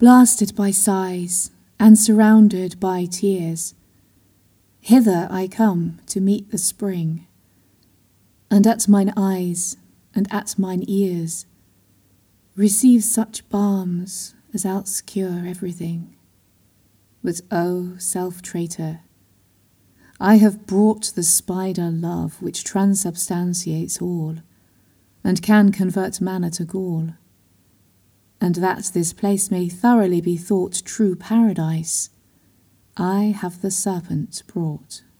blasted by sighs and surrounded by tears. Hither I come to meet the spring, and at mine eyes and at mine ears receive such balms as outcure everything. But oh, self-traitor, I have brought the spider love which transubstantiates all, and can convert manna to gall. And that this place may thoroughly be thought true paradise, I have the serpent brought.